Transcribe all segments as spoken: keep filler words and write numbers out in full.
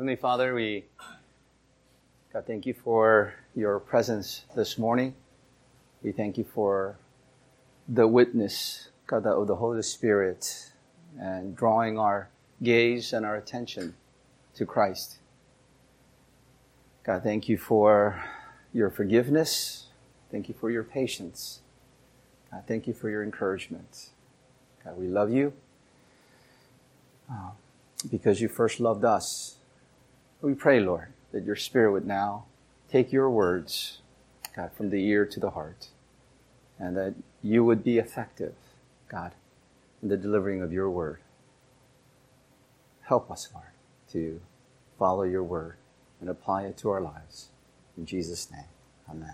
Heavenly Father, we, God, thank you for your presence this morning. We thank you for the witness, God, of the Holy Spirit and drawing our gaze and our attention to Christ. God, thank you for your forgiveness. Thank you for your patience. God, thank you for your encouragement. God, we love you uh, because you first loved us. We pray, Lord, that your Spirit would now take your words, God, from the ear to the heart, and that you would be effective, God, in the delivering of your word. Help us, Lord, to follow your word and apply it to our lives. In Jesus' name, amen.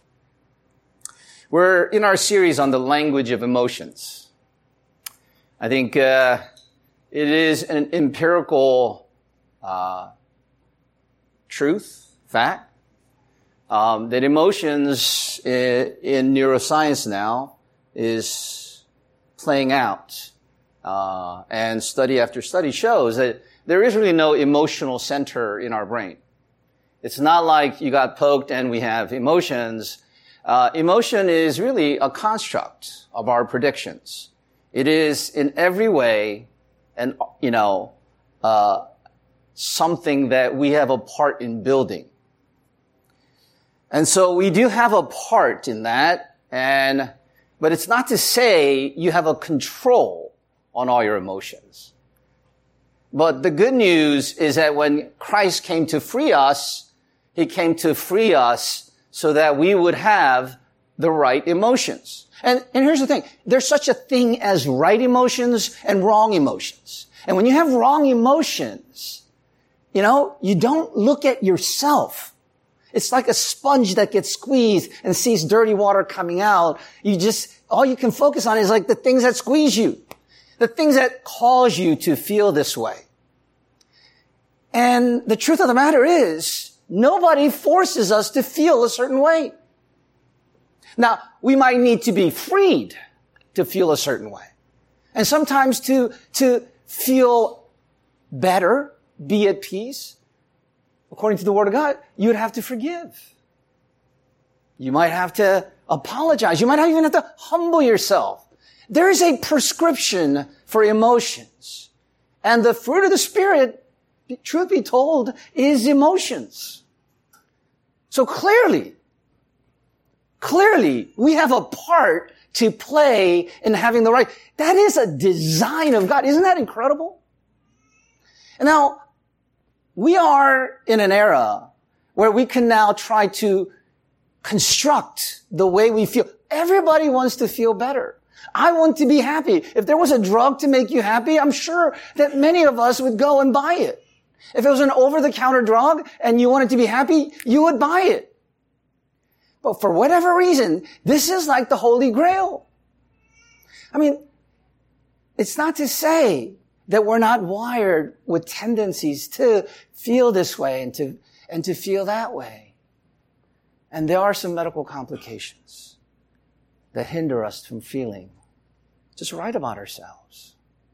We're in our series on the language of emotions. I think uh, it is an empirical uh, truth, fact, um, that emotions in, in neuroscience now is playing out. Uh, and study after study shows that there is really no emotional center in our brain. It's not like you got poked and we have emotions. Uh, emotion is really a construct of our predictions. It is in every way, and you know, uh, something that we have a part in building. And so we do have a part in that, and but it's not to say you have a control on all your emotions. But the good news is that when Christ came to free us, he came to free us so that we would have the right emotions. And, and here's the thing. There's such a thing as right emotions and wrong emotions. And when you have wrong emotions, you know, you don't look at yourself. It's like a sponge that gets squeezed and sees dirty water coming out. You just, all you can focus on is like the things that squeeze you, the things that cause you to feel this way. And the truth of the matter is, nobody forces us to feel a certain way. Now, we might need to be freed to feel a certain way. And sometimes to, to feel better, be at peace, according to the Word of God, you would have to forgive. You might have to apologize. You might even have to humble yourself. There is a prescription for emotions. And the fruit of the Spirit, truth be told, is emotions. So clearly, clearly, we have a part to play in having the right. That is a design of God. Isn't that incredible? And now, we are in an era where we can now try to construct the way we feel. Everybody wants to feel better. I want to be happy. If there was a drug to make you happy, I'm sure that many of us would go and buy it. If it was an over-the-counter drug and you wanted to be happy, you would buy it. But for whatever reason, this is like the Holy Grail. I mean, it's not to say that we're not wired with tendencies to feel this way and to, and to feel that way. And there are some medical complications that hinder us from feeling just right about ourselves.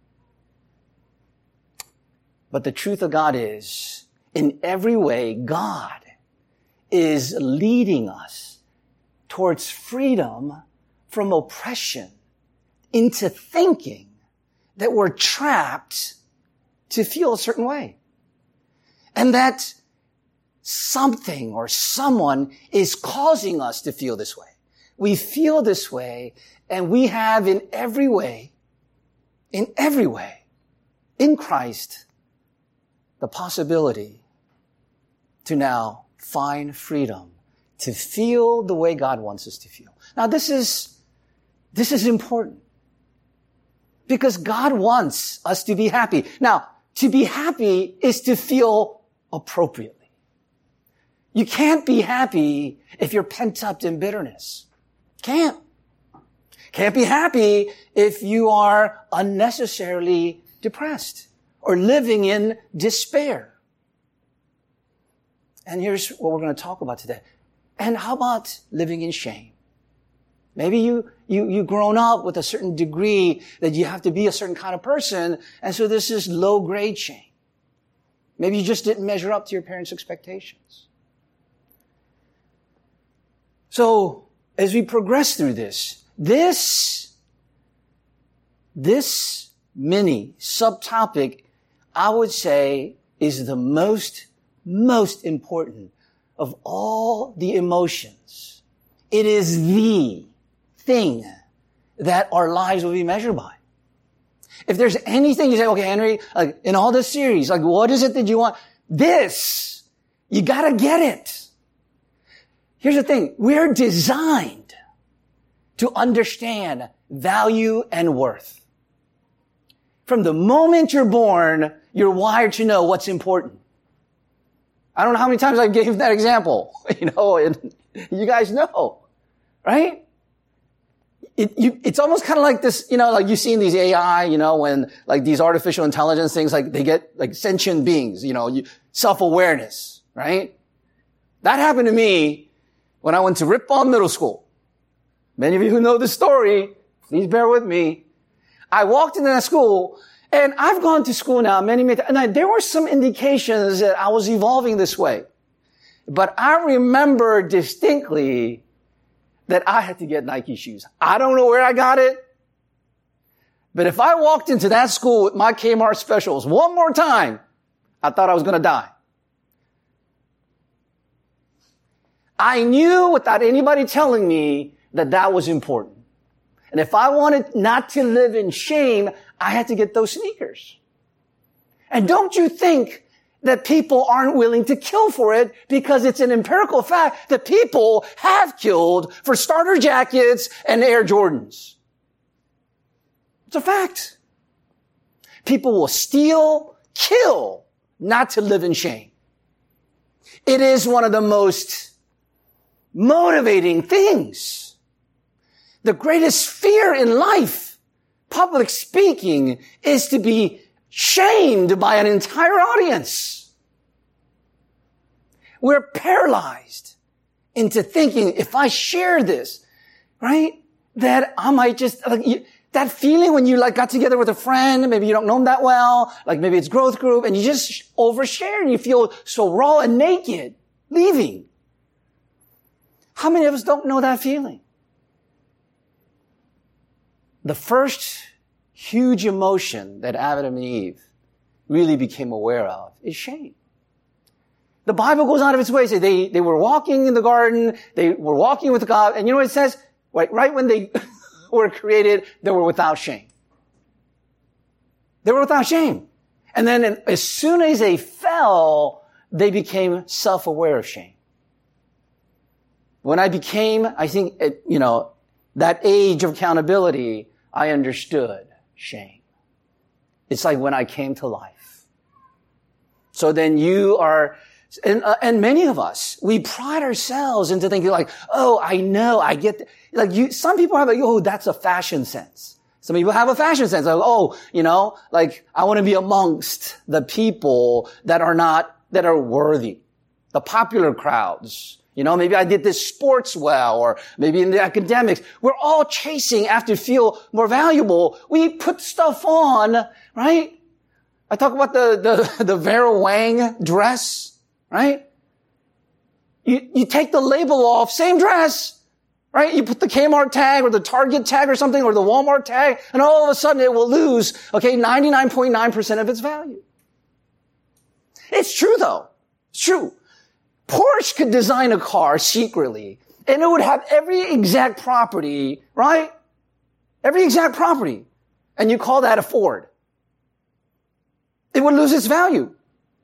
But the truth of God is, in every way, God is leading us towards freedom from oppression into thinking that we're trapped to feel a certain way. And that something or someone is causing us to feel this way. We feel this way, and we have in every way, in every way, in Christ, the possibility to now find freedom, to feel the way God wants us to feel. Now this is, this is important. Because God wants us to be happy. Now, to be happy is to feel appropriately. You can't be happy if you're pent up in bitterness. Can't. Can't be happy if you are unnecessarily depressed or living in despair. And here's what we're going to talk about today. And how about living in shame? Maybe you, you, you've grown up with a certain degree that you have to be a certain kind of person, and so this is low-grade shame. Maybe you just didn't measure up to your parents' expectations. So, as we progress through this, this, this mini subtopic, I would say, is the most, most important of all the emotions. It is the thing that our lives will be measured by. If there's anything you say, okay, Henry, like in all this series, like what is it that you want? This, you gotta get it. Here's the thing. We're designed to understand value and worth. From the moment you're born, you're wired to know what's important. I don't know how many times I gave that example, you know, and you guys know, right? It, you, it's almost kind of like this, you know, like you see in these A I, you know, when like these artificial intelligence things, like they get like sentient beings, you know, you, self-awareness, right? That happened to me when I went to Rippon Middle School. Many of you who know the story, please bear with me. I walked into that school, and I've gone to school now many, many times, and I, there were some indications that I was evolving this way. But I remember distinctly that I had to get Nike shoes. I don't know where I got it, but if I walked into that school with my Kmart specials one more time, I thought I was going to die. I knew without anybody telling me that that was important. And if I wanted not to live in shame, I had to get those sneakers. And don't you think that people aren't willing to kill for it, because it's an empirical fact that people have killed for starter jackets and Air Jordans. It's a fact. People will steal, kill, not to live in shame. It is one of the most motivating things. The greatest fear in life, public speaking, is to be shamed by an entire audience. We're paralyzed into thinking, if I share this, right, that I might just, like, you, that feeling when you like got together with a friend, maybe you don't know them that well, like maybe it's growth group, and you just overshare and you feel so raw and naked leaving. How many of us don't know that feeling? The first huge emotion that Adam and Eve really became aware of is shame. The Bible goes out of its way to say they, they were walking in the garden, they were walking with God, and you know what it says? Right, right when they were created, they were without shame. They were without shame. And then as soon as they fell, they became self-aware of shame. When I became, I think, you know, that age of accountability, I understood shame. It's like when I came to life. So then you are, and, uh, and many of us, we pride ourselves into thinking like, oh, I know, I get, th-. like you, some people have like, oh, that's a fashion sense. Some people have a fashion sense. Like, oh, you know, like I want to be amongst the people that are not, that are worthy. The popular crowds. You know, maybe I did this sports well, or maybe in the academics. We're all chasing after feel more valuable. We put stuff on, right? I talk about the, the, the Vera Wang dress, right? You, you take the label off, same dress, right? You put the Kmart tag or the Target tag or something, or the Walmart tag, and all of a sudden it will lose, okay, ninety-nine point nine percent of its value. It's true though. It's true. Porsche could design a car secretly, and it would have every exact property, right? Every exact property. And you call that a Ford. It would lose its value.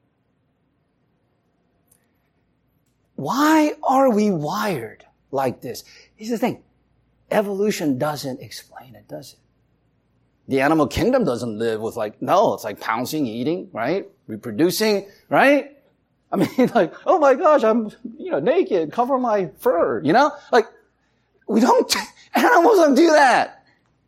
Why are we wired like this? Here's the thing. Evolution doesn't explain it, does it? The animal kingdom doesn't live with like, no, it's like pouncing, eating, right? Reproducing, right? I mean, like, oh my gosh, I'm, you know, naked, cover my fur, you know? Like, we don't, animals don't do that.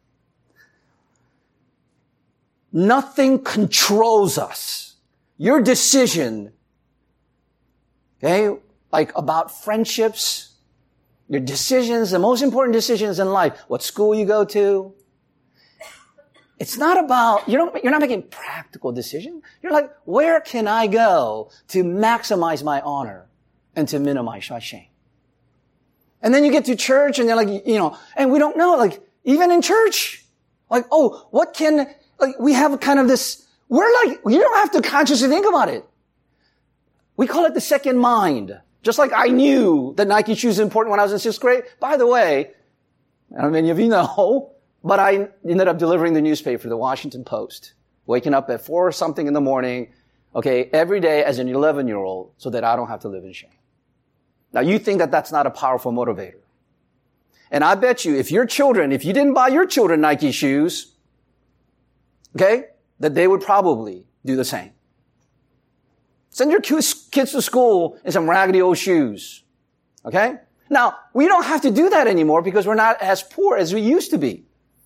Nothing controls us. Your decision, okay, like about friendships, your decisions, the most important decisions in life, what school you go to, It's not about, you don't, you're not making practical decisions. You're like, where can I go to maximize my honor and to minimize my shame? And then you get to church and they're like, you know, and we don't know, like, even in church, like, oh, what can, like, we have kind of this, we're like, you don't have to consciously think about it. We call it the second mind. Just like I knew that Nike shoes are important when I was in sixth grade. By the way, I don't know if many of you know, but I ended up delivering the newspaper, the Washington Post, waking up at four or something in the morning, okay, every day as an eleven-year-old so that I don't have to live in shame. Now, you think that that's not a powerful motivator. And I bet you if your children, if you didn't buy your children Nike shoes, okay, that they would probably do the same. Send your kids to school in some raggedy old shoes, okay? Now, we don't have to do that anymore because we're not as poor as we used to be.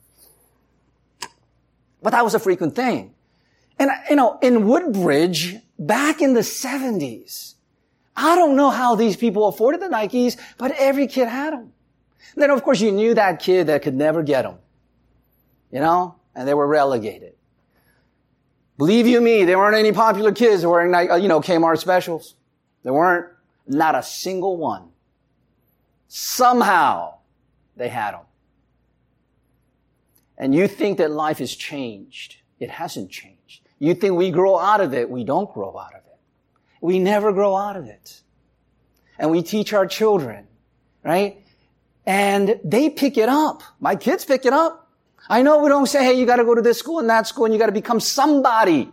But that was a frequent thing. And, you know, in Woodbridge, back in the seventies, I don't know how these people afforded the Nikes, but every kid had them. And then, of course, you knew that kid that could never get them. You know? And they were relegated. Believe you me, there weren't any popular kids wearing, you know, Kmart specials. There weren't. Not a single one. Somehow, they had them. And you think that life has changed. It hasn't changed. You think we grow out of it. We don't grow out of it. We never grow out of it. And we teach our children, right? And they pick it up. My kids pick it up. I know we don't say, hey, you got to go to this school and that school and you got to become somebody.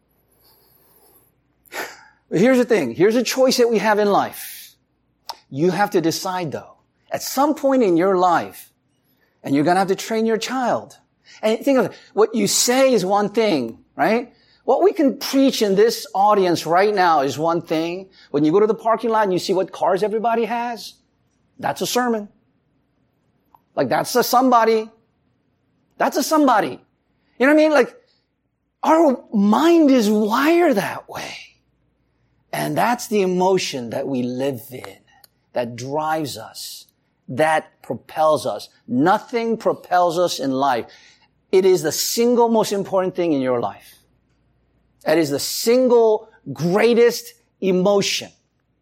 But here's the thing. Here's a choice that we have in life. You have to decide, though, at some point in your life, and you're going to have to train your child. And think of it. What you say is one thing, right? What we can preach in this audience right now is one thing. When you go to the parking lot and you see what cars everybody has, that's a sermon. Like, that's a somebody. That's a somebody. You know what I mean? Like, our mind is wired that way. And that's the emotion that we live in, that drives us, that propels us. Nothing propels us in life. It is the single most important thing in your life. It is the single greatest emotion.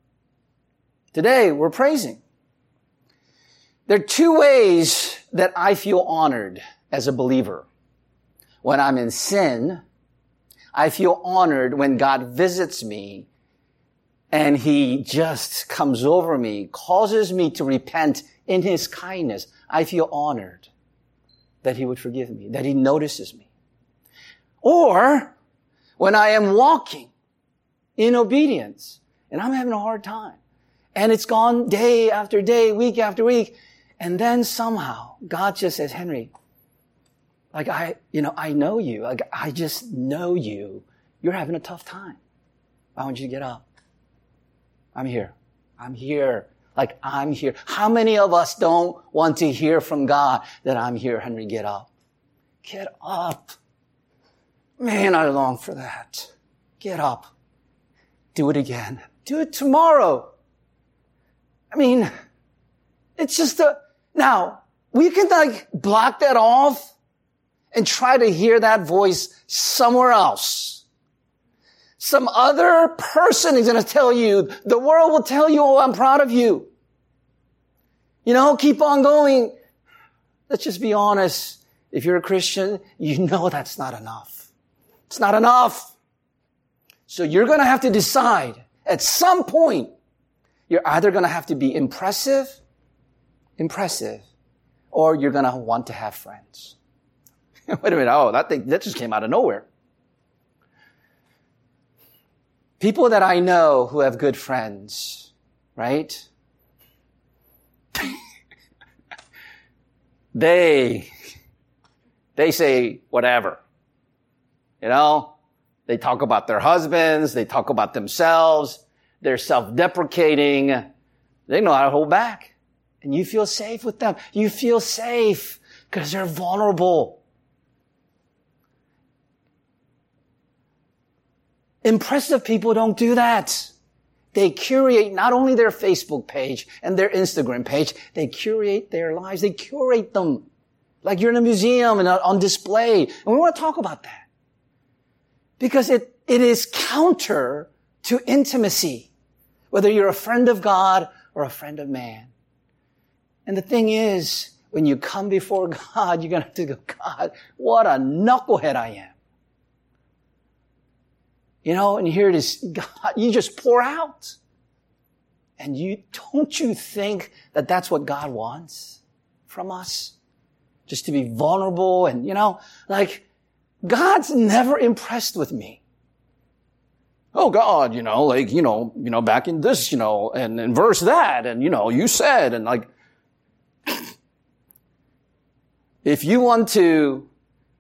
Today, we're praising. There are two ways that I feel honored as a believer. When I'm in sin, I feel honored when God visits me and He just comes over me, causes me to repent in His kindness. I feel honored that He would forgive me, that He notices me. Or when I am walking in obedience and I'm having a hard time and it's gone day after day, week after week, and then somehow God just says, Henry, like I, you know, I know you. Like I just know you. You're having a tough time. I want you to get up. I'm here. I'm here. Like I'm here. How many of us don't want to hear from God that I'm here, Henry, get up. Get up. Man, I long for that. Get up. Do it again. Do it tomorrow. I mean, it's just a, now, we can like block that off and try to hear that voice somewhere else. Some other person is going to tell you, the world will tell you, oh, I'm proud of you. You know, keep on going. Let's just be honest. If you're a Christian, you know that's not enough. It's not enough. So you're going to have to decide at some point, you're either going to have to be impressive, impressive, or you're going to want to have friends. Wait a minute. Oh, that thing, that just came out of nowhere. People that I know who have good friends, right? they, they say whatever. You know? They talk about their husbands. They talk about themselves. They're self-deprecating. They know how to hold back. And you feel safe with them. You feel safe because they're vulnerable. Impressive people don't do that. They curate not only their Facebook page and their Instagram page, they curate their lives. They curate them. Like you're in a museum and on display. And we want to talk about that. Because it, it is counter to intimacy, whether you're a friend of God or a friend of man. And the thing is, when you come before God, you're going to have to go, God, what a knucklehead I am. You know, and here it is, God, you just pour out. And you, don't you think that that's what God wants from us? Just to be vulnerable and, you know, like, God's never impressed with me. Oh God, you know, like, you know, you know, back in this, you know, and, and verse that, and, you know, you said, and like, if you want to,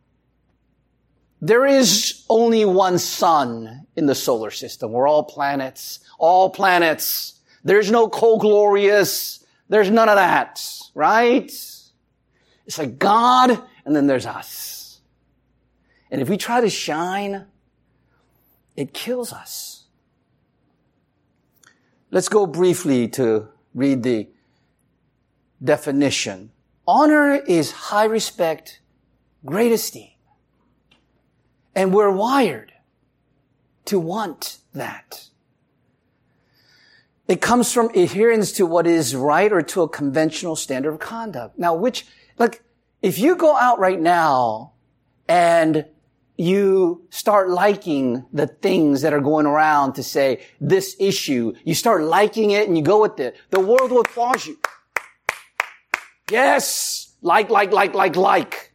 there is only one sun in the solar system. We're all planets, all planets. There's no co-glorious. There's none of that, right? It's like God, and then there's us. And if we try to shine, it kills us. Let's go briefly to read the definition. Honor is high respect, great esteem. And we're wired to want that. It comes from adherence to what is right or to a conventional standard of conduct. Now, which, like, if you go out right now and you start liking the things that are going around to say this issue, you start liking it and you go with it, the world will applaud you. Yes, like, like, like, like, like.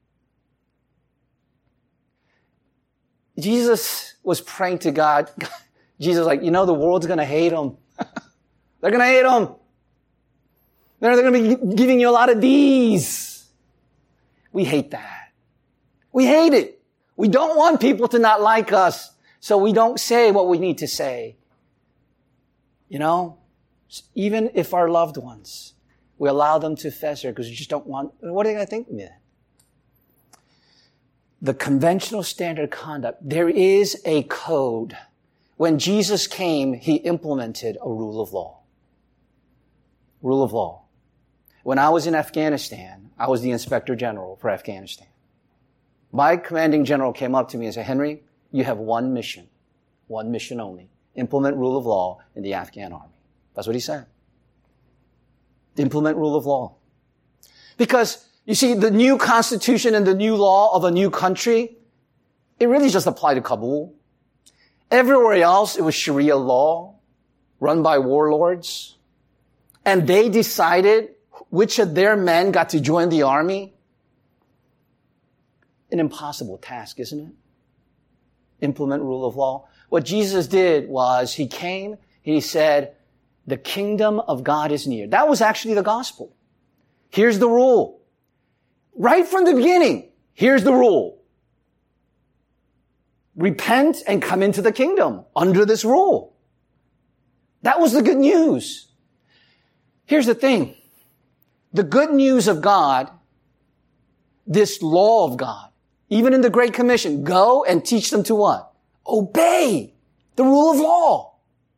Jesus was praying to God. Jesus was like, you know, the world's going to hate him. They're going to hate him. They're, they're going to be giving you a lot of D's. We hate that. We hate it. We don't want people to not like us, so we don't say what we need to say. You know, even if our loved ones, we allow them to fester because we just don't want, what are they going to think of me? The conventional standard conduct, there is a code. When Jesus came, he implemented a rule of law. Rule of law. When I was in Afghanistan, I was the inspector general for Afghanistan. My commanding general came up to me and said, Henry, you have one mission, one mission only. Implement rule of law in the Afghan army. That's what he said. Implement rule of law. Because, you see, the new constitution and the new law of a new country, it really just applied to Kabul. Everywhere else, it was Sharia law run by warlords. And they decided which of their men got to join the army. An impossible task, isn't it? Implement rule of law. What Jesus did was he came and he said, the kingdom of God is near. That was actually the gospel. Here's the rule. Right from the beginning, here's the rule. Repent and come into the kingdom under this rule. That was the good news. Here's the thing. The good news of God, this law of God, even in the Great Commission, go and teach them to what? Obey the rule of law.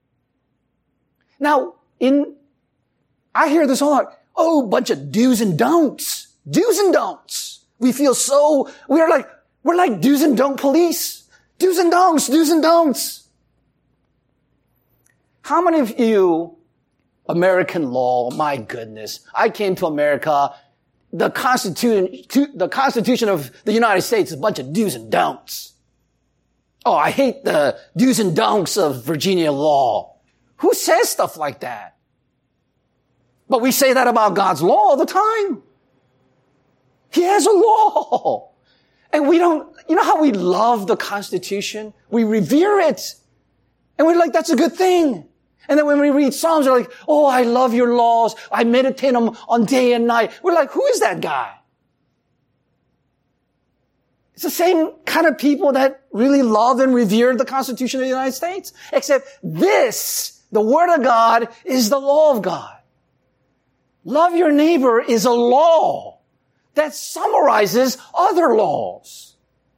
Now, in, I hear this all the time. Oh, bunch of do's and don'ts. Do's and don'ts. We feel so, we are like, we're like do's and don't police. Do's and don'ts, do's and don'ts. How many of you, American law, my goodness, I came to America, the Constitution, the Constitution of the United States is a bunch of do's and don'ts. Oh, I hate the do's and don'ts of Virginia law. Who says stuff like that? But we say that about God's law all the time. He has a law. And we don't, you know how we love the Constitution? We revere it. And we're like, that's a good thing. And then when we read Psalms, we're like, oh, I love your laws. I meditate on them on day and night. We're like, who is that guy? It's the same kind of people that really love and revere the Constitution of the United States. Except this, the Word of God, is the law of God. Love your neighbor is a law that summarizes other laws.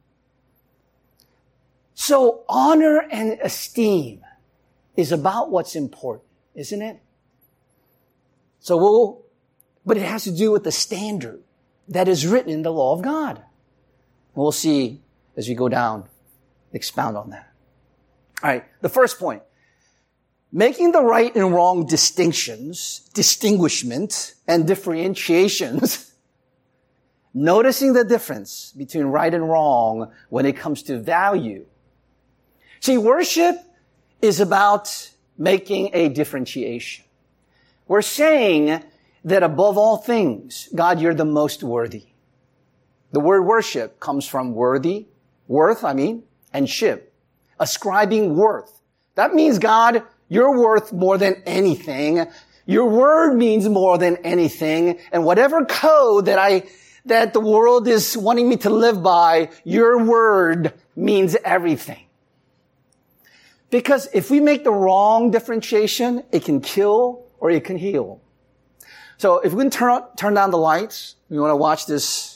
So honor and esteem is about what's important, isn't it? So we'll, but it has to do with the standard, that is written in the law of God. We'll see as we go down, expound on that. All right, the first point. Making the right and wrong distinctions, distinguishment, and differentiations. Noticing the difference between right and wrong when it comes to value. See, worship is about making a differentiation. We're saying that above all things, God, you're the most worthy. The word worship comes from worthy, worth, I mean, and ship, ascribing worth. That means, God, you're worth more than anything. Your word means more than anything. And whatever code that I, that the world is wanting me to live by, your word means everything. Because if we make the wrong differentiation, it can kill or it can heal. So if we can turn, turn down the lights, we want to watch this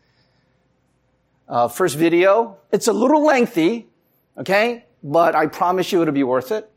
Uh, first video. It's a little lengthy, okay? But I promise you it'll be worth it.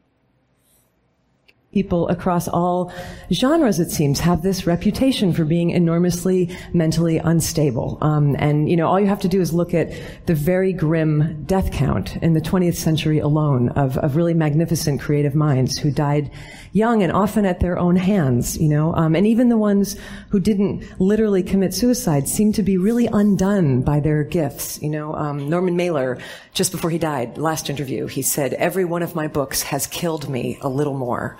People across all genres, it seems, have this reputation for being enormously mentally unstable. Um, and, you know, all you have to do is look at the very grim death count in the twentieth century alone of, of really magnificent creative minds who died young and often at their own hands, you know. Um, and even the ones who didn't literally commit suicide seem to be really undone by their gifts, you know. Um, Norman Mailer, just before he died, last interview, he said, "Every one of my books has killed me a little more."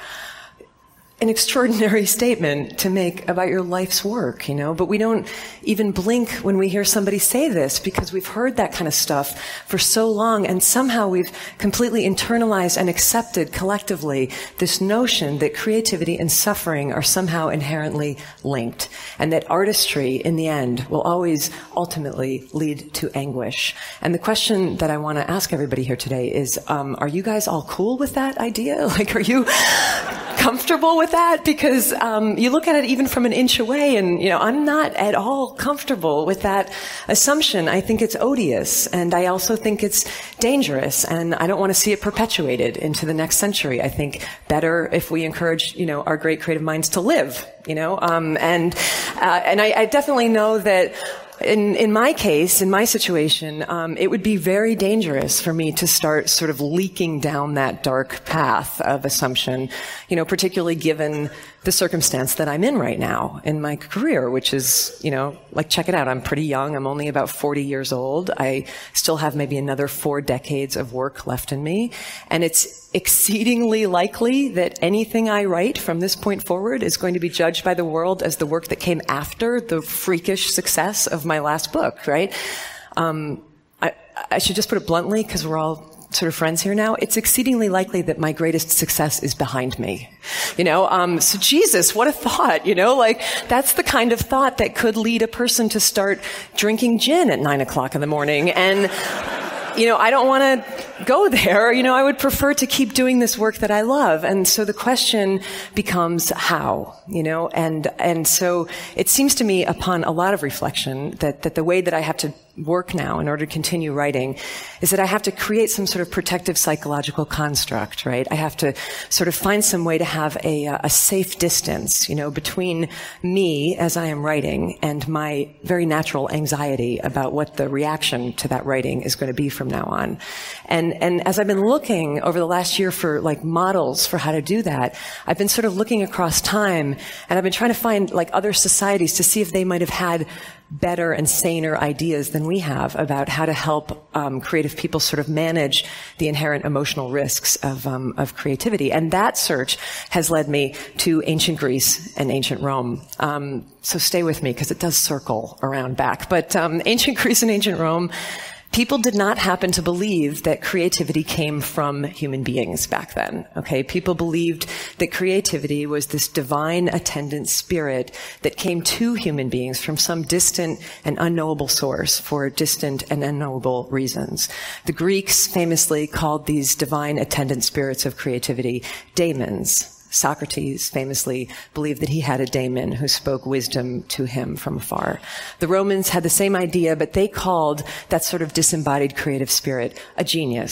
An extraordinary statement to make about your life's work, you know, but we don't even blink when we hear somebody say this because we've heard that kind of stuff for so long, and somehow we've completely internalized and accepted collectively this notion that creativity and suffering are somehow inherently linked, and that artistry in the end will always ultimately lead to anguish. And the question that I want to ask everybody here today is, um, are you guys all cool with that idea? Like, are you comfortable with that? Because um, you look at it even from an inch away, and, you know, I'm not at all comfortable with that assumption. I think it's odious, and I also think it's dangerous, and I don't want to see it perpetuated into the next century. I think better if we encourage, you know, our great creative minds to live, you know, um, and uh, and I, I definitely know that In, in my case, in my situation, um, it would be very dangerous for me to start sort of leaking down that dark path of assumption, you know, particularly given the circumstance that I'm in right now in my career, which is, you know, like, check it out. I'm pretty young. I'm only about forty years old. I still have maybe another four decades of work left in me. And it's exceedingly likely that anything I write from this point forward is going to be judged by the world as the work that came after the freakish success of my last book, right? Um, I, I should just put it bluntly, because we're all sort of friends here now. It's exceedingly likely that my greatest success is behind me. You know, um, so Jesus, what a thought, you know, like, that's the kind of thought that could lead a person to start drinking gin at nine o'clock in the morning. And, you know, I don't want to go there. You know, I would prefer to keep doing this work that I love. And so the question becomes how, you know, and, and so it seems to me, upon a lot of reflection, that, that the way that I have to work now in order to continue writing is that I have to create some sort of protective psychological construct, right? I have to sort of find some way to have a, a safe distance, you know, between me as I am writing and my very natural anxiety about what the reaction to that writing is going to be from now on. And, and as I've been looking over the last year for, like, models for how to do that, I've been sort of looking across time, and I've been trying to find, like, other societies to see if they might have had better and saner ideas than we have about how to help um, creative people sort of manage the inherent emotional risks of um, of creativity. And that search has led me to ancient Greece and ancient Rome. Um, so stay with me, because it does circle around back. But um, ancient Greece and ancient Rome, people did not happen to believe that creativity came from human beings back then, okay? People believed that creativity was this divine attendant spirit that came to human beings from some distant and unknowable source for distant and unknowable reasons. The Greeks famously called these divine attendant spirits of creativity daemons. Socrates famously believed that he had a daemon who spoke wisdom to him from afar. The Romans had the same idea, but they called that sort of disembodied creative spirit a genius.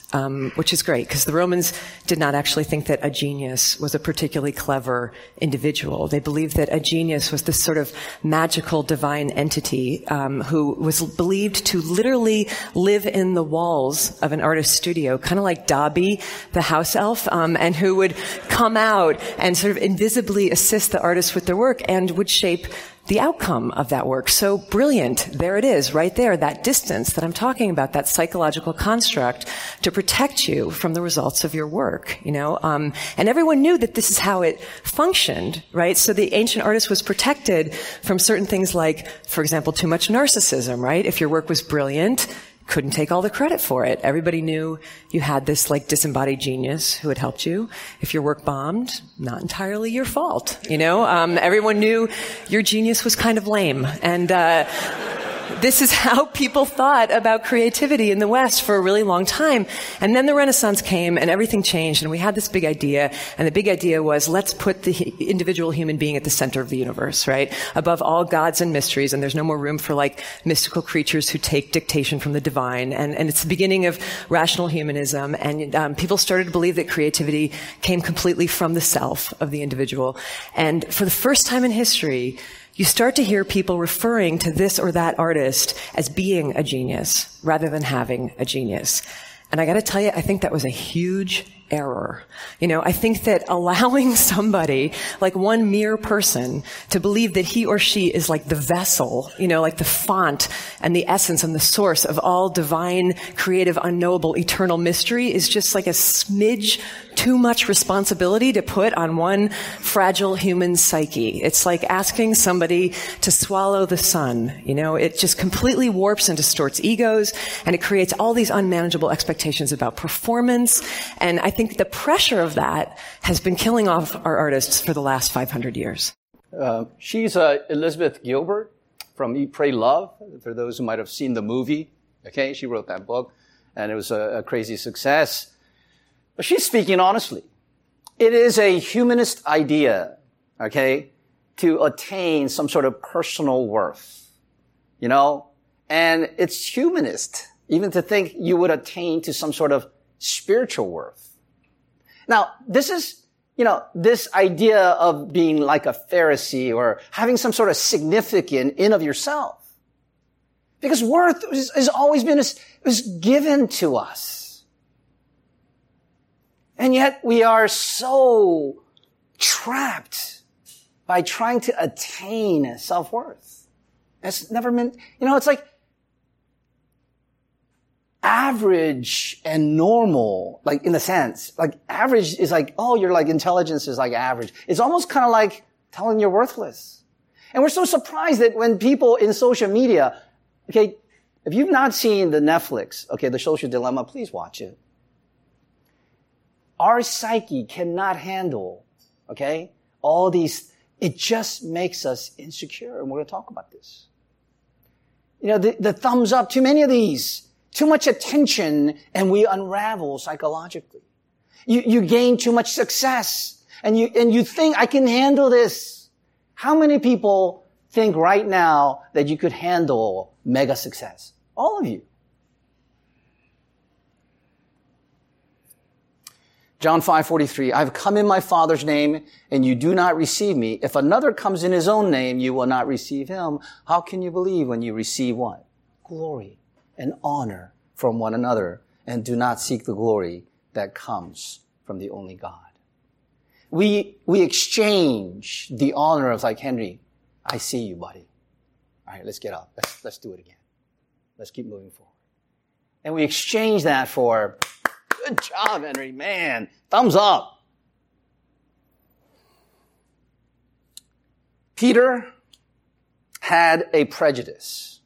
Um, which is great because the Romans did not actually think that a genius was a particularly clever individual. They believed that a genius was this sort of magical divine entity um, who was believed to literally live in the walls of an artist's studio, kind of like Dobby, the house elf, um, and who would come out and sort of invisibly assist the artist with their work and would shape the outcome of that work. So brilliant. There it is, right there, that distance that I'm talking about, that psychological construct to protect you from the results of your work, you know. Um, and everyone knew that this is how it functioned, right? So the ancient artist was protected from certain things like, for example, too much narcissism, right? If your work was brilliant, couldn't take all the credit for it. Everybody knew you had this like disembodied genius who had helped you. If your work bombed, not entirely your fault. You know, um, everyone knew your genius was kind of lame. And, uh, this is how people thought about creativity in the West for a really long time. And then the Renaissance came and everything changed and we had this big idea. And the big idea was let's put the individual human being at the center of the universe, right? Above all gods and mysteries. And there's no more room for like mystical creatures who take dictation from the divine. And, and it's the beginning of rational humanism. And um, people started to believe that creativity came completely from the self of the individual. And for the first time in history, you start to hear people referring to this or that artist as being a genius rather than having a genius. And I got to tell you, I think that was a huge error. You know, I think that allowing somebody, like one mere person, to believe that he or she is like the vessel, you know, like the font and the essence and the source of all divine, creative, unknowable, eternal mystery is just like a smidge too much responsibility to put on one fragile human psyche. It's like asking somebody to swallow the sun. You know, it just completely warps and distorts egos, and it creates all these unmanageable expectations about performance. And I think the pressure of that has been killing off our artists for the last five hundred years. Uh, she's uh, Elizabeth Gilbert from Eat, Pray, Love, for those who might have seen the movie. Okay, she wrote that book, and it was a, a crazy success. But she's speaking honestly. It is a humanist idea, okay, to attain some sort of personal worth, you know? And it's humanist, even to think you would attain to some sort of spiritual worth. Now, this is, you know, this idea of being like a Pharisee or having some sort of significance in of yourself. Because worth is, has always been, is given to us. And yet we are so trapped by trying to attain self-worth. It's never meant, you know, it's like average and normal, like in a sense, like average is like, oh, your like intelligence is like average. It's almost kind of like telling you're worthless. And we're so surprised that when people in social media, okay, if you've not seen the Netflix, okay, The Social Dilemma, please watch it. Our psyche cannot handle, okay, all these, it just makes us insecure. And we're going to talk about this. You know, the, the thumbs up, too many of these, too much attention, and we unravel psychologically. You, you gain too much success, and you, and you think, I can handle this. How many people think right now that you could handle mega success? All of you. John five forty-three, I've come in my Father's name, and you do not receive me. If another comes in his own name, you will not receive him. How can you believe when you receive what? Glory and honor from one another, and do not seek the glory that comes from the only God. We, we exchange the honor of like, Henry, I see you, buddy. All right, let's get up. Let's, let's do it again. Let's keep moving forward. And we exchange that for, good job, Henry. Man, thumbs up. Peter had a prejudice.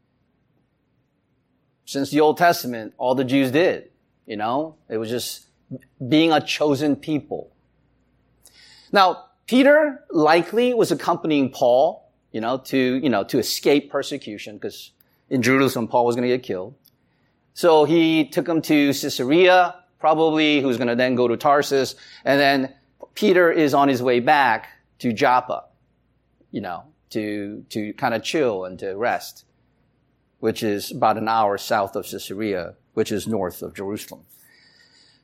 Since the Old Testament, all the Jews did, you know? It was just being a chosen people. Now, Peter likely was accompanying Paul, you know, to, you know, to escape persecution, because in Jerusalem, Paul was going to get killed. So he took him to Caesarea, probably, who's going to then go to Tarsus. And then Peter is on his way back to Joppa, you know, to, to kind of chill and to rest, which is about an hour south of Caesarea, which is north of Jerusalem.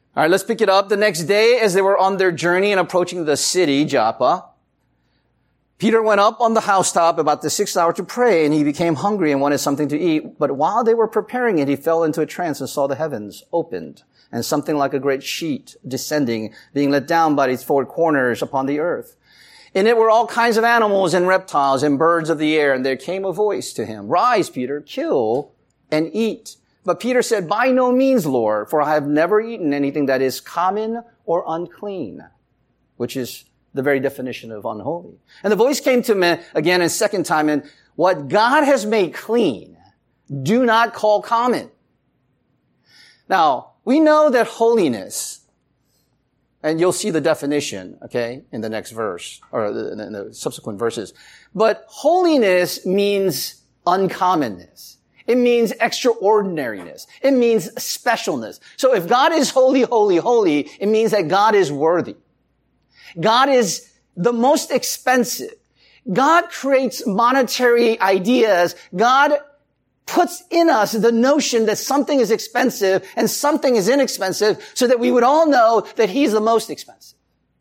All right, let's pick it up. The next day, as they were on their journey and approaching the city, Joppa, Peter went up on the housetop about the sixth hour to pray, and he became hungry and wanted something to eat. But while they were preparing it, he fell into a trance and saw the heavens opened, and something like a great sheet descending, being let down by its four corners upon the earth. In it were all kinds of animals and reptiles and birds of the air, and there came a voice to him, "Rise, Peter, kill and eat." But Peter said, "By no means, Lord, for I have never eaten anything that is common or unclean," which is the very definition of unholy. And the voice came to me again a second time, and what God has made clean, do not call common. Now, we know that holiness, and you'll see the definition, okay, in the next verse, or in the subsequent verses. But holiness means uncommonness. It means extraordinariness. It means specialness. So if God is holy, holy, holy, it means that God is worthy. God is the most expensive. God creates monetary ideas. God puts in us the notion that something is expensive and something is inexpensive so that we would all know that He's the most expensive.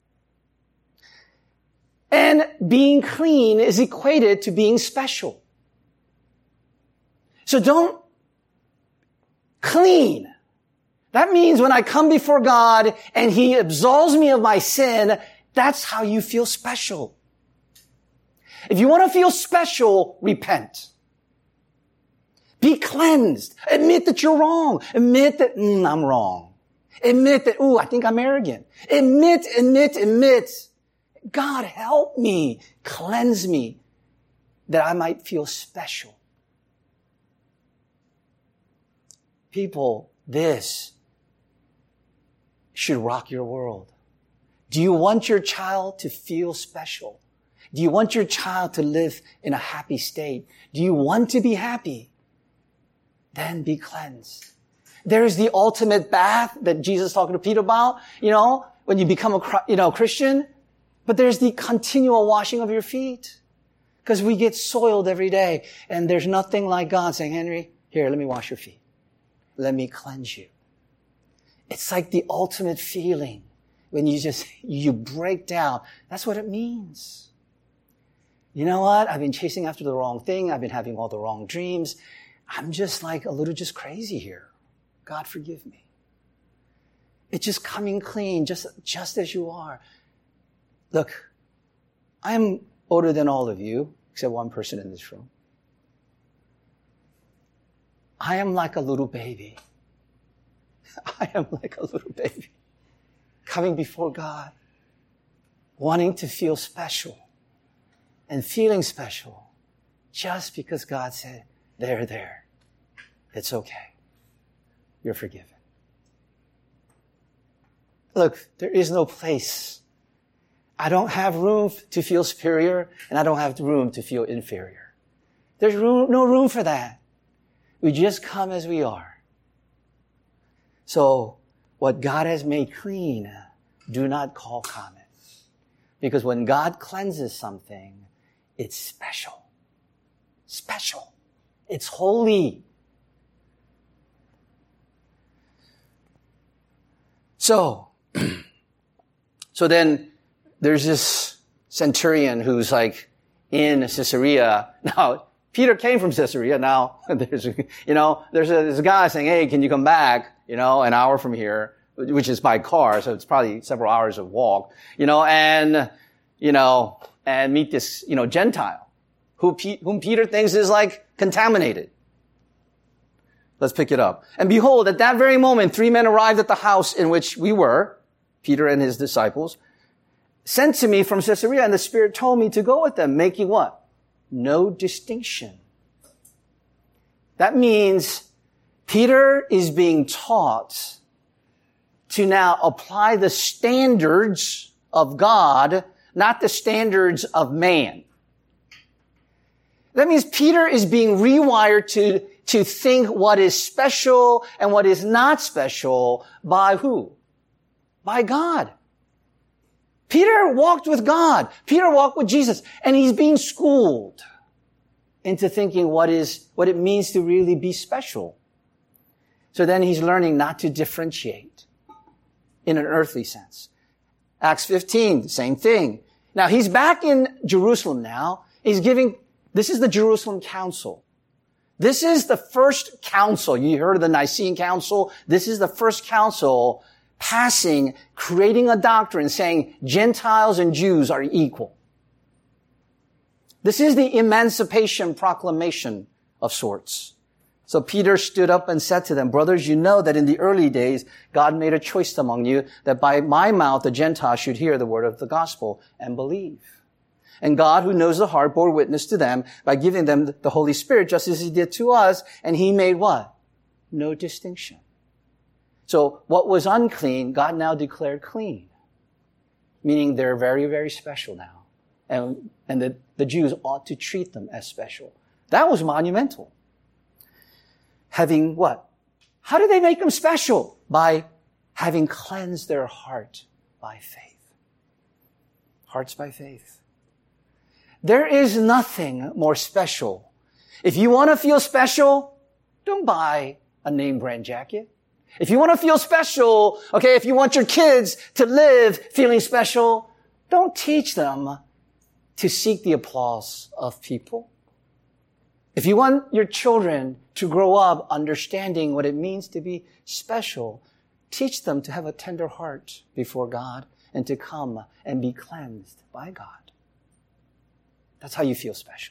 And being clean is equated to being special. So don't clean. That means when I come before God and He absolves me of my sin, that's how you feel special. If you want to feel special, repent. Be cleansed. Admit that you're wrong. Admit that, mm, I'm wrong. Admit that, ooh, I think I'm arrogant. Admit, admit, admit. God, help me. Cleanse me that I might feel special. People, this should rock your world. Do you want your child to feel special? Do you want your child to live in a happy state? Do you want to be happy? Then be cleansed. There is the ultimate bath that Jesus is talking to Peter about, you know, when you become a, you know, Christian. But there's the continual washing of your feet. Because we get soiled every day. And there's nothing like God saying, "Henry, here, let me wash your feet. Let me cleanse you." It's like the ultimate feeling when you just, you break down. That's what it means. You know what? I've been chasing after the wrong thing. I've been having all the wrong dreams. I'm just like a little just crazy here. God, forgive me. It's just coming clean, just, just as you are. Look, I'm older than all of you, except one person in this room. I am like a little baby. I am like a little baby coming before God, wanting to feel special and feeling special just because God said, "There, there. It's okay. You're forgiven." Look, there is no place. I don't have room to feel superior, and I don't have room to feel inferior. There's room, no room for that. We just come as we are. So, what God has made clean, do not call common. Because when God cleanses something, it's special. Special. It's holy. So, so then there's this centurion who's like in Caesarea. Now, Peter came from Caesarea. Now, there's, you know, there's a, there's a guy saying, "Hey, can you come back, you know, an hour from here," which is by car. So it's probably several hours of walk, you know, and, you know, and meet this, you know, Gentile who, whom Peter thinks is like contaminated. Let's pick it up. "And behold, at that very moment, three men arrived at the house in which we were," Peter and his disciples, "sent to me from Caesarea, and the Spirit told me to go with them," making what? No distinction. That means Peter is being taught to now apply the standards of God, not the standards of man. That means Peter is being rewired to, to think what is special and what is not special by who? By God. Peter walked with God. Peter walked with Jesus, and he's being schooled into thinking what is, what it means to really be special. So then he's learning not to differentiate. in an earthly sense. Acts fifteen, the same thing. Now, he's back in Jerusalem now. He's giving, this is the Jerusalem Council. This is the first council. You heard of the Nicene Council? This is the first council passing, creating a doctrine saying Gentiles and Jews are equal. This is the Emancipation Proclamation of sorts. So Peter stood up and said to them, brothers, you know that in the early days, God made a choice among you that by my mouth the Gentiles should hear the word of the gospel and believe. And God, who knows the heart, bore witness to them by giving them the Holy Spirit, just as he did to us. And he made what? No distinction. So what was unclean, God now declared clean. Meaning they're very, very special now. And, and the, the Jews ought to treat them as special. That was monumental. Having what? How did they make them special? By having cleansed their heart by faith. Hearts by faith. There is nothing more special. If you want to feel special, don't buy a name brand jacket. If you want to feel special, okay, if you want your kids to live feeling special, don't teach them to seek the applause of people. If you want your children to grow up understanding what it means to be special, teach them to have a tender heart before God and to come and be cleansed by God. That's how you feel special.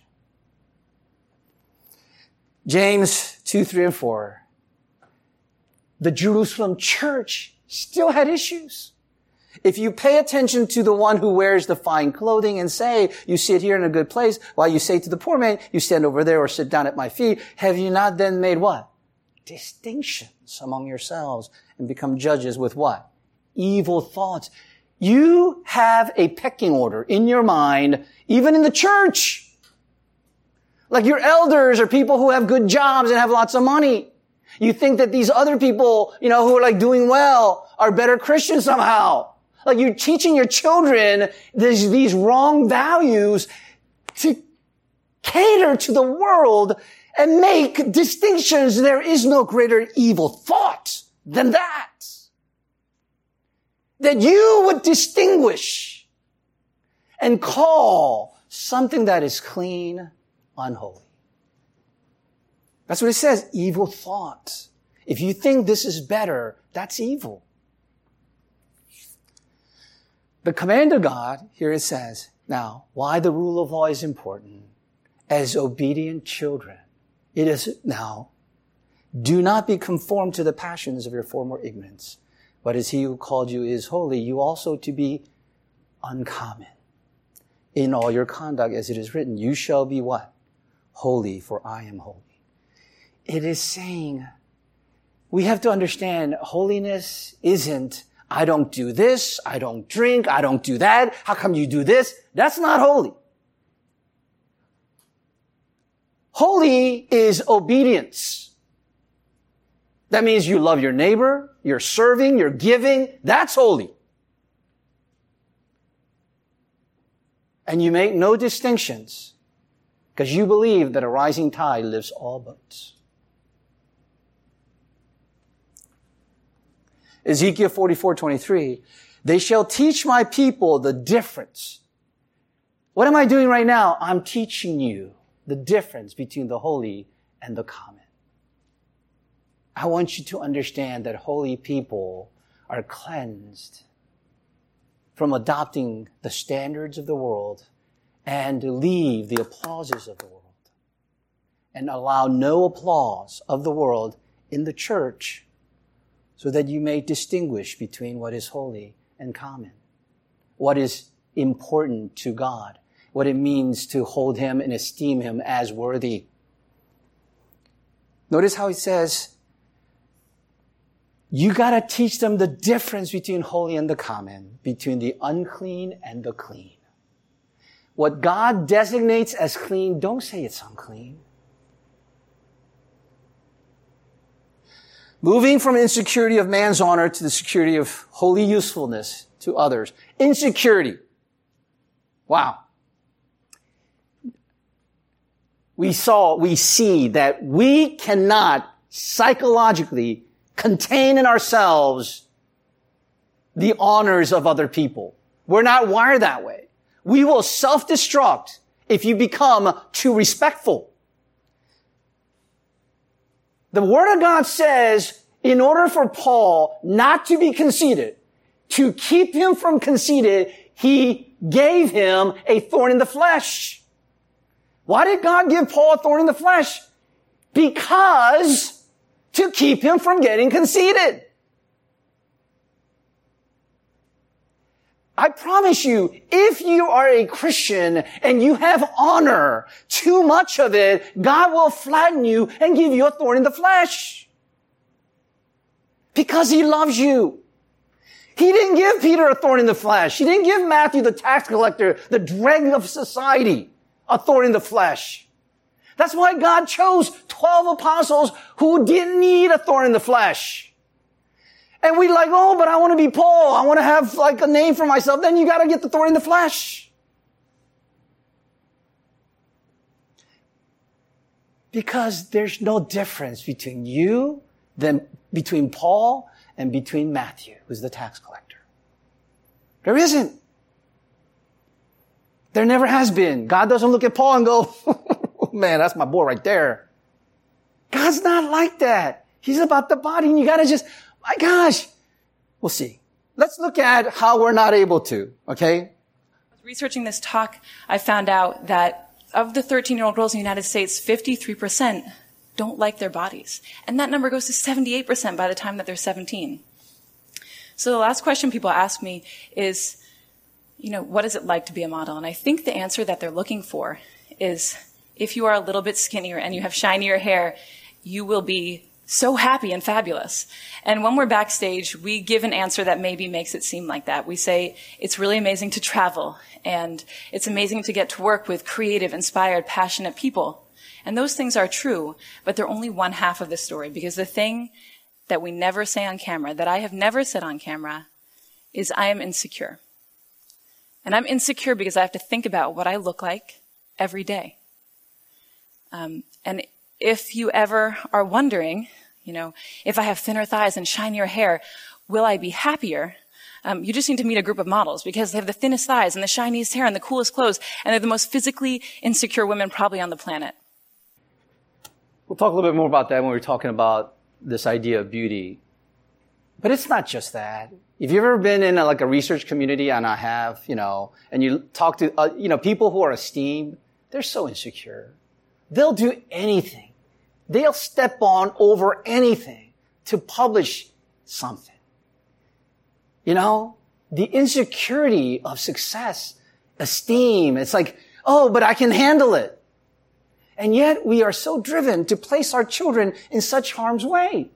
James two, three, and four. The Jerusalem church still had issues. If you pay attention to the one who wears the fine clothing and say, you sit here in a good place, while you say to the poor man, you stand over there or sit down at my feet, have you not then made what? Distinctions among yourselves and become judges with what? Evil thoughts. You have a pecking order in your mind, even in the church. Like your elders are people who have good jobs and have lots of money. You think that these other people, you know, who are like doing well are better Christians somehow. Like you're teaching your children these, these wrong values to cater to the world and make distinctions. There is no greater evil thought than that. That you would distinguish and call something that is clean unholy. That's what it says, evil thought. If you think this is better, that's evil. The command of God, here it says, now, why the rule of law is important. As obedient children, it is now, do not be conformed to the passions of your former ignorance. But as he who called you is holy, you also to be uncommon in all your conduct, as it is written, you shall be what? Holy, for I am holy. It is saying, we have to understand holiness isn't, I don't do this, I don't drink, I don't do that. How come you do this? That's not holy. Holy is obedience. That means you love your neighbor, you're serving, you're giving. That's holy. And you make no distinctions because you believe that a rising tide lifts all boats. Ezekiel forty-four twenty-three, they shall teach my people the difference. What am I doing right now? I'm teaching you the difference between the holy and the common. I want you to understand that holy people are cleansed from adopting the standards of the world and leave the applauses of the world and allow no applause of the world in the church so that you may distinguish between what is holy and common, what is important to God, what it means to hold him and esteem him as worthy. Notice how it says, you gotta teach them the difference between holy and the common, between the unclean and the clean. What God designates as clean, don't say it's unclean. Moving from insecurity of man's honor to the security of holy usefulness to others. Insecurity. Wow. We saw, we see that we cannot psychologically contain in ourselves the honors of other people. We're not wired that way. We will self-destruct if you become too respectful. The Word of God says, in order for Paul not to be conceited, to keep him from conceited, he gave him a thorn in the flesh. Why did God give Paul a thorn in the flesh? Because to keep him from getting conceited. I promise you, if you are a Christian and you have honor, too much of it, God will flatten you and give you a thorn in the flesh. Because He loves you. He didn't give Peter a thorn in the flesh. He didn't give Matthew, the tax collector, the dreg of society, a thorn in the flesh. That's why God chose twelve apostles who didn't need a thorn in the flesh. And we like, oh, but I want to be Paul. I want to have like a name for myself. Then you got to get the thorn in the flesh. Because there's no difference between you than between Paul and between Matthew, who's the tax collector. There isn't. There never has been. God doesn't look at Paul and go, oh, man, that's my boy right there. God's not like that. He's about the body, and you got to just, my gosh, we'll see. Let's look at how we're not able to, okay? Researching this talk, I found out that of the thirteen-year-old girls in the United States, fifty-three percent don't like their bodies. And that number goes to seventy-eight percent by the time that they're seventeen. So the last question people ask me is, you know, what is it like to be a model? And I think the answer that they're looking for is, if you are a little bit skinnier and you have shinier hair, you will be so happy and fabulous. And when we're backstage, we give an answer that maybe makes it seem like that. We say, it's really amazing to travel, and it's amazing to get to work with creative, inspired, passionate people. And those things are true, but they're only one half of the story, because the thing that we never say on camera, that I have never said on camera, is I am insecure. And I'm insecure because I have to think about what I look like every day. Um, and if you ever are wondering, you know, if I have thinner thighs and shinier hair, will I be happier? Um, you just need to meet a group of models, because they have the thinnest thighs and the shiniest hair and the coolest clothes, and they're the most physically insecure women probably on the planet. We'll talk a little bit more about that when we're talking about this idea of beauty. But it's not just that. If you've ever been in a, like a research community, and I have, you know, and you talk to, uh, you know, people who are esteemed, they're so insecure. They'll do anything. They'll step on over anything to publish something. You know, the insecurity of success, esteem, it's like, oh, but I can handle it. And yet we are so driven to place our children in such harm's way.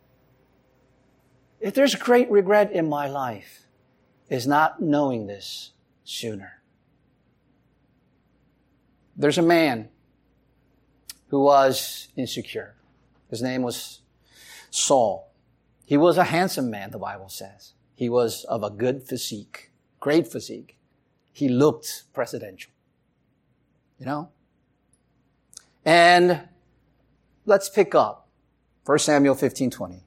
If there's great regret in my life, is not knowing this sooner. There's a man who was insecure. His name was Saul. He was a handsome man, the Bible says. He was of a good physique, great physique. He looked presidential, you know? And let's pick up First Samuel fifteen twenty.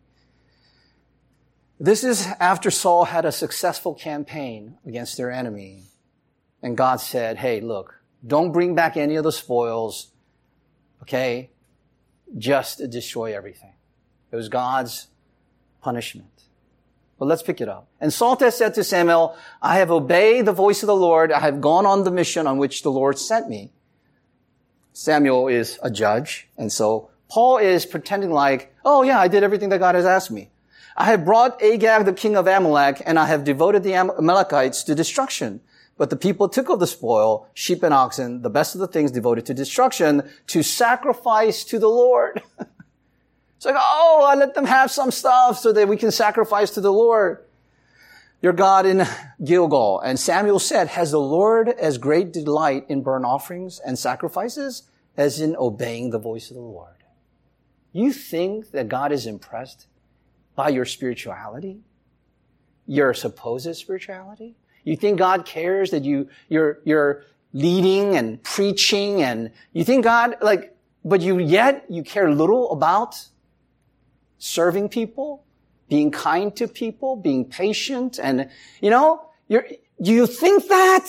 This is after Saul had a successful campaign against their enemy. And God said, hey, look, don't bring back any of the spoils. Okay, just destroy everything. It was God's punishment. But let's pick it up. And Saul said to Samuel, I have obeyed the voice of the Lord. I have gone on the mission on which the Lord sent me. Samuel is a judge. And so Paul is pretending like, oh yeah, I did everything that God has asked me. I have brought Agag, the king of Amalek, and I have devoted the Amalekites to destruction. But the people took of the spoil, sheep and oxen, the best of the things devoted to destruction, to sacrifice to the Lord. It's like, oh, I let them have some stuff so that we can sacrifice to the Lord, your God, in Gilgal. And Samuel said, has the Lord as great delight in burnt offerings and sacrifices as in obeying the voice of the Lord? You think that God is impressed by your spirituality? Your supposed spirituality? You think God cares that you, you're, you're leading and preaching, and you think God, like, but you yet, you care little about serving people, being kind to people, being patient, and, you know, you're, do you think that?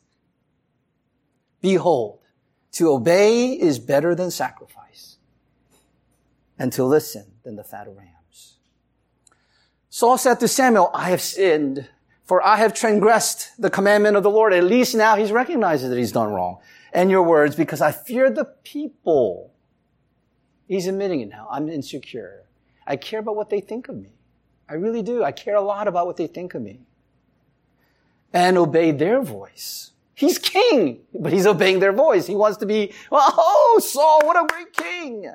Behold, to obey is better than sacrifice, and to listen than the fat of rams. Saul said to Samuel, I have sinned, for I have transgressed the commandment of the Lord. At least now he's recognizing that he's done wrong. And your words, because I fear the people. He's admitting it now. I'm insecure. I care about what they think of me. I really do. I care a lot about what they think of me. And obey their voice. He's king, but he's obeying their voice. He wants to be, oh, Saul, what a great king.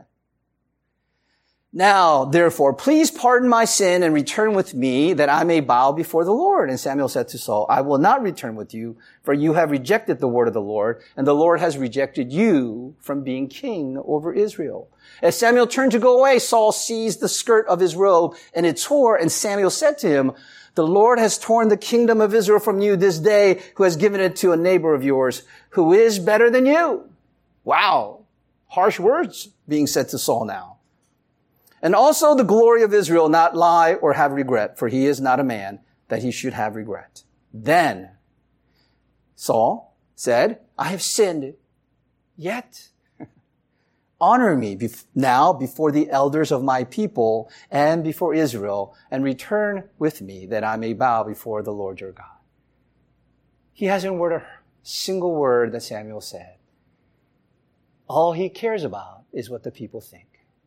Now, therefore, please pardon my sin and return with me that I may bow before the Lord. And Samuel said to Saul, I will not return with you, for you have rejected the word of the Lord, and the Lord has rejected you from being king over Israel. As Samuel turned to go away, Saul seized the skirt of his robe, and it tore, and Samuel said to him, the Lord has torn the kingdom of Israel from you this day, who has given it to a neighbor of yours, who is better than you. Wow. Harsh words being said to Saul now. And also the glory of Israel not lie or have regret, for he is not a man that he should have regret. Then Saul said, I have sinned, yet honor me bef- now before the elders of my people and before Israel, and return with me that I may bow before the Lord your God. He hasn't heard a single word that Samuel said. All he cares about is what the people think.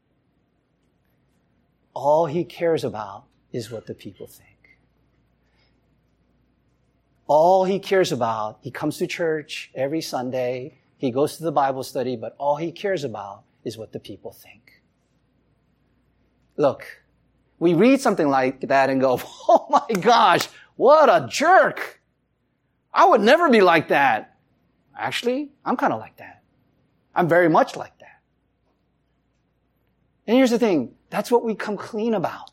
All he cares about is what the people think. All he cares about, he comes to church every Sunday, he goes to the Bible study, but all he cares about is what the people think. Look, we read something like that and go, oh my gosh, what a jerk. I would never be like that. Actually, I'm kind of like that. I'm very much like that. And here's the thing. That's what we come clean about.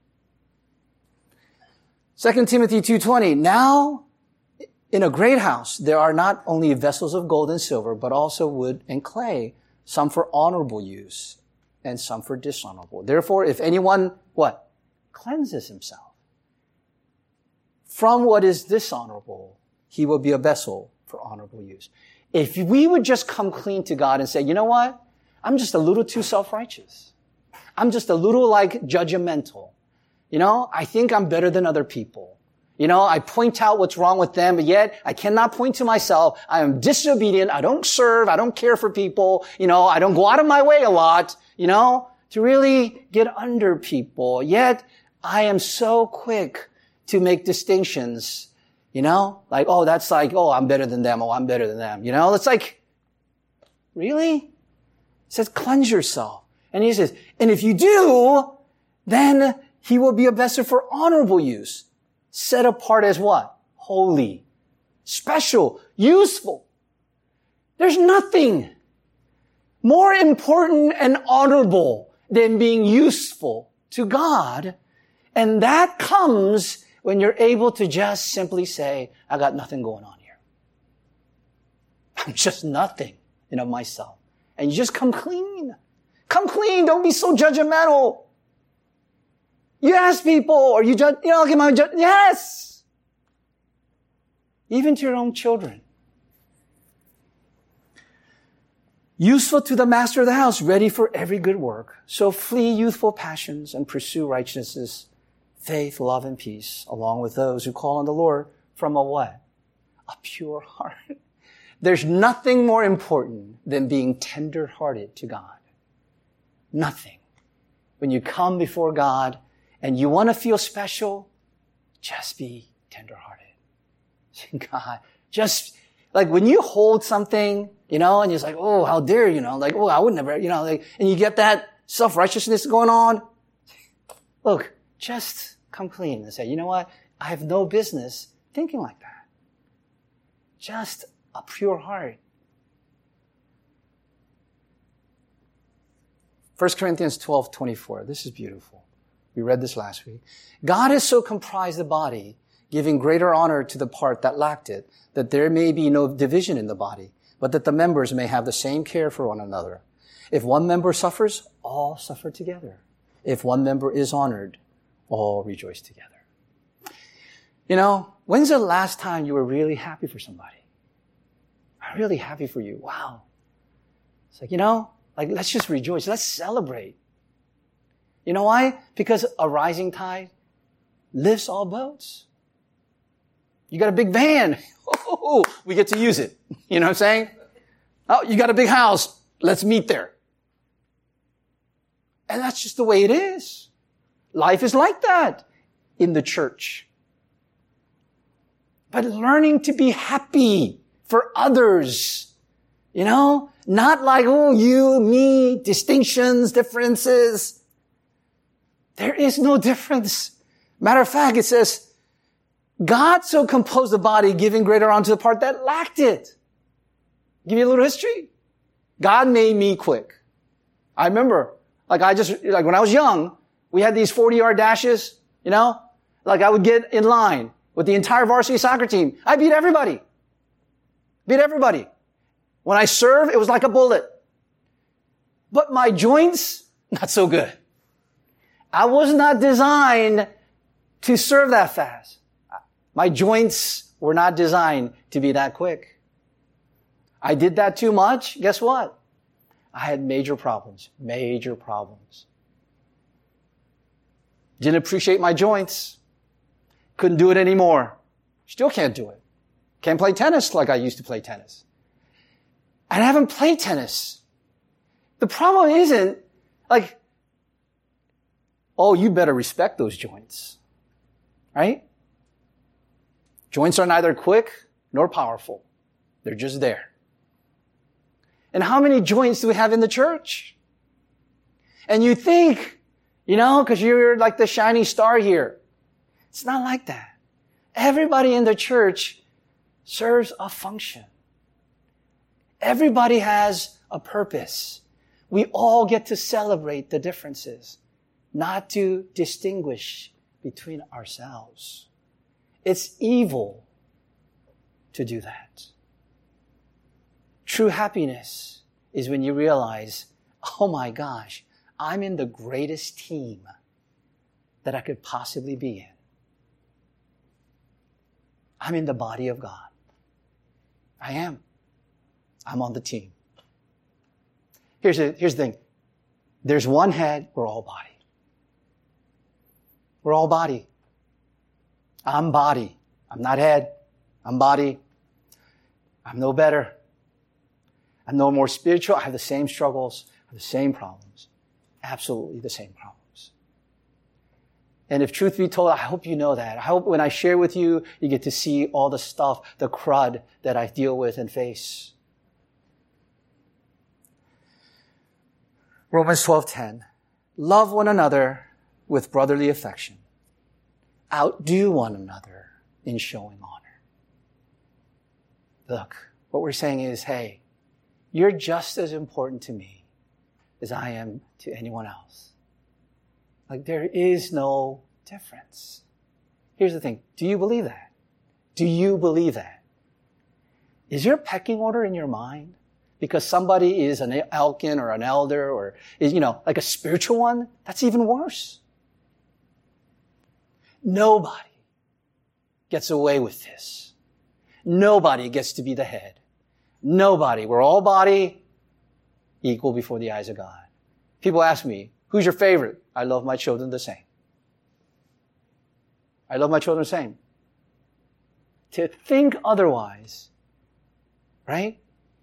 Second Timothy two twenty, now in a great house there are not only vessels of gold and silver, but also wood and clay, some for honorable use and some for dishonorable. Therefore, if anyone, what? Cleanses himself from what is dishonorable, he will be a vessel for honorable use. If we would just come clean to God and say, you know what? I'm just a little too self-righteous. I'm just a little like judgmental. You know, I think I'm better than other people. You know, I point out what's wrong with them, but yet I cannot point to myself. I am disobedient. I don't serve. I don't care for people. You know, I don't go out of my way a lot, you know, to really get under people. Yet I am so quick to make distinctions, you know, like, oh, that's like, oh, I'm better than them. Oh, I'm better than them. You know, it's like, really? It says, cleanse yourself. And he says, and if you do, then he will be a vessel for honorable use. Set apart as what? Holy, special, useful. There's nothing more important and honorable than being useful to God. And that comes when you're able to just simply say, I got nothing going on here. I'm just nothing in of myself. And you just come clean. Come clean. Don't be so judgmental. You ask people, or you judge, you know, okay, my judge, yes. Even to your own children. Useful to the master of the house, ready for every good work. So flee youthful passions and pursue righteousness, faith, love, and peace, along with those who call on the Lord from a what? A pure heart. There's nothing more important than being tender-hearted to God. Nothing. When you come before God and you want to feel special, just be tender-hearted. God, just like when you hold something, you know, and you're like, oh, how dare you, know, like, oh, I would never, you know, like, and you get that self-righteousness going on. Look, just come clean and say, you know what? I have no business thinking like that. Just a pure heart. First Corinthians twelve twenty-four. This is beautiful. We read this last week. God has so comprised the body, giving greater honor to the part that lacked it, that there may be no division in the body, but that the members may have the same care for one another. If one member suffers, all suffer together. If one member is honored, all rejoice together. You know, when's the last time you were really happy for somebody? I'm really happy for you. Wow. It's like, you know, like, let's just rejoice. Let's celebrate. You know why? Because a rising tide lifts all boats. You got a big van. Oh, we get to use it. You know what I'm saying? Oh, you got a big house. Let's meet there. And that's just the way it is. Life is like that in the church. But learning to be happy for others, you know, not like, oh, you, me, distinctions, differences. There is no difference. Matter of fact, it says, God so composed the body, giving greater honor to the part that lacked it. Give you a little history. God made me quick. I remember, like I just, like when I was young, we had these forty-yard dashes, you know, like I would get in line with the entire varsity soccer team. I beat everybody. Beat everybody. When I served, it was like a bullet. But my joints, not so good. I was not designed to serve that fast. My joints were not designed to be that quick. I did that too much. Guess what? I had major problems. Major problems. Didn't appreciate my joints. Couldn't do it anymore. Still can't do it. Can't play tennis like I used to play tennis. And I haven't played tennis. The problem isn't like, oh, you better respect those joints. Right? Joints are neither quick nor powerful. They're just there. And how many joints do we have in the church? And you think, you know, because you're like the shining star here. It's not like that. Everybody in the church serves a function. Everybody has a purpose. We all get to celebrate the differences, not to distinguish between ourselves. It's evil to do that. True happiness is when you realize, oh my gosh, I'm in the greatest team that I could possibly be in. I'm in the body of God. I am. I'm on the team. Here's the, here's the thing. There's one head, we're all body. We're all body. I'm body. I'm not head. I'm body. I'm no better. I'm no more spiritual. I have the same struggles. I have the same problems. Absolutely the same problems. And if truth be told, I hope you know that. I hope when I share with you, you get to see all the stuff, the crud that I deal with and face. Romans twelve ten. Love one another with brotherly affection. Outdo one another in showing honor. Look, what we're saying is, hey, you're just as important to me as I am to anyone else. Like, there is no difference. Here's the thing. Do you believe that? Do you believe that? Is your pecking order in your mind? Because somebody is an elkin or an elder or is, you know, like a spiritual one? That's even worse. Nobody gets away with this. Nobody gets to be the head. Nobody. We're all body, equal before the eyes of God. People ask me, who's your favorite? I love my children the same. I love my children the same. To think otherwise, right?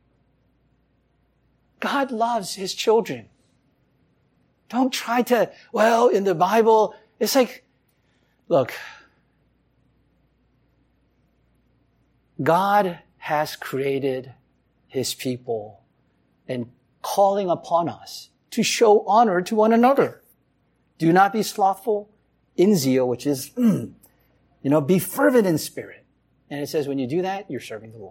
God loves His children. Don't try to, well, in the Bible, it's like, look, God has created His people and calling upon us to show honor to one another. Do not be slothful in zeal, which is, mm, you know, be fervent in spirit. And it says when you do that, you're serving the Lord.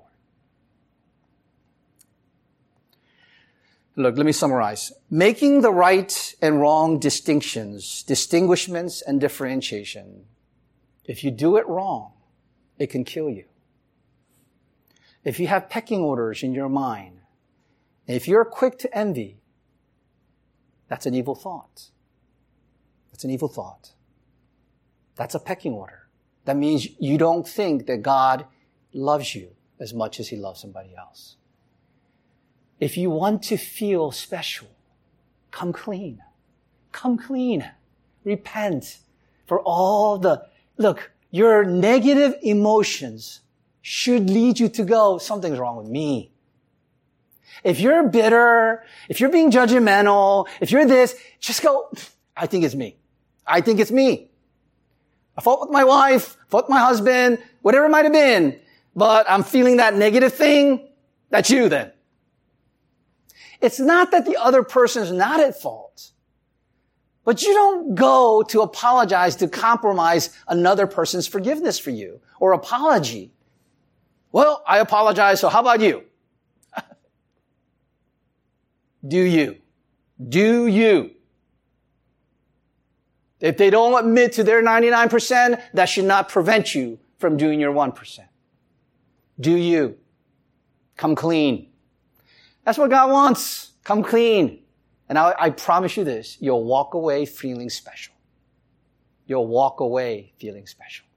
Look, let me summarize. Making the right and wrong distinctions, distinguishments, and differentiation. If you do it wrong, it can kill you. If you have pecking orders in your mind, and if you're quick to envy, that's an evil thought. That's an evil thought. That's a pecking order. That means you don't think that God loves you as much as he loves somebody else. If you want to feel special, come clean. Come clean. Repent for all the, look, your negative emotions should lead you to go, something's wrong with me. If you're bitter, if you're being judgmental, if you're this, just go, I think it's me. I think it's me. I fought with my wife, fought with my husband, whatever it might have been, but I'm feeling that negative thing. That's you then. It's not that the other person is not at fault, but you don't go to apologize to compromise another person's forgiveness for you or apology. Well, I apologize, so how about you? Do you? Do you? If they don't admit to their ninety-nine percent, that should not prevent you from doing your one percent. Do you? Come clean. That's what God wants. Come clean. And I, I promise you this, you'll walk away feeling special. You'll walk away feeling special.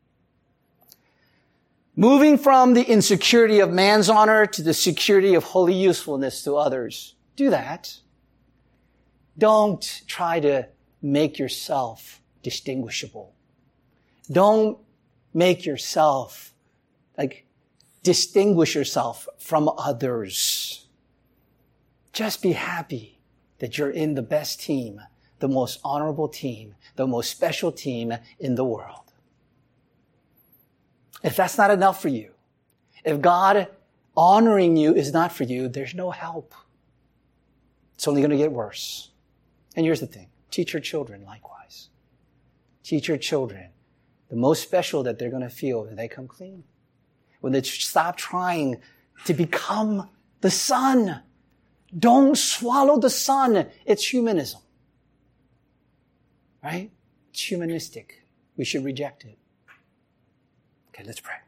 Moving from the insecurity of man's honor to the security of holy usefulness to others. Do that. Don't try to make yourself distinguishable. Don't make yourself, like, distinguish yourself from others. Just be happy that you're in the best team, the most honorable team, the most special team in the world. If that's not enough for you, if God honoring you is not for you, there's no help. It's only going to get worse. And here's the thing. Teach your children likewise. Teach your children the most special that they're going to feel when they come clean. When they stop trying to become the Son. Don't swallow the Son. It's humanism. Right? It's humanistic. We should reject it. Okay, let's pray.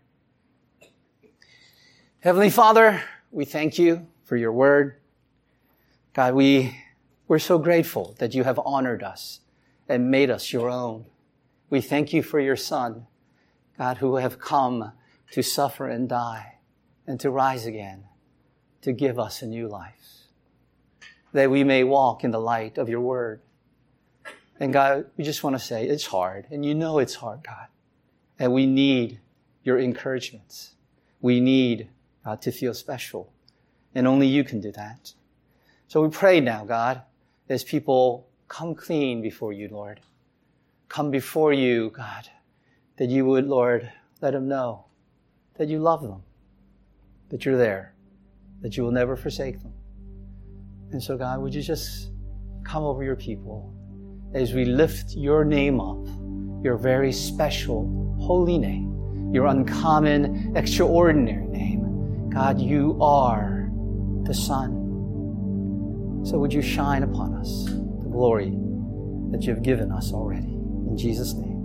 Heavenly Father, we thank you for your word. God, we, we're so grateful that you have honored us and made us your own. We thank you for your Son, God, who have come to suffer and die and to rise again, to give us a new life, that we may walk in the light of your word. And God, we just want to say it's hard, and you know it's hard, God, and we need your encouragements. We need, God, to feel special, and only you can do that. So we pray now, God, as people come clean before you, Lord. Come before you, God, that you would, Lord, let them know that you love them, that you're there, that you will never forsake them. And so, God, would you just come over your people as we lift your name up, your very special, holy name, your uncommon, extraordinary name. God, you are the Son. So would you shine upon us the glory that you have given us already. In Jesus' name.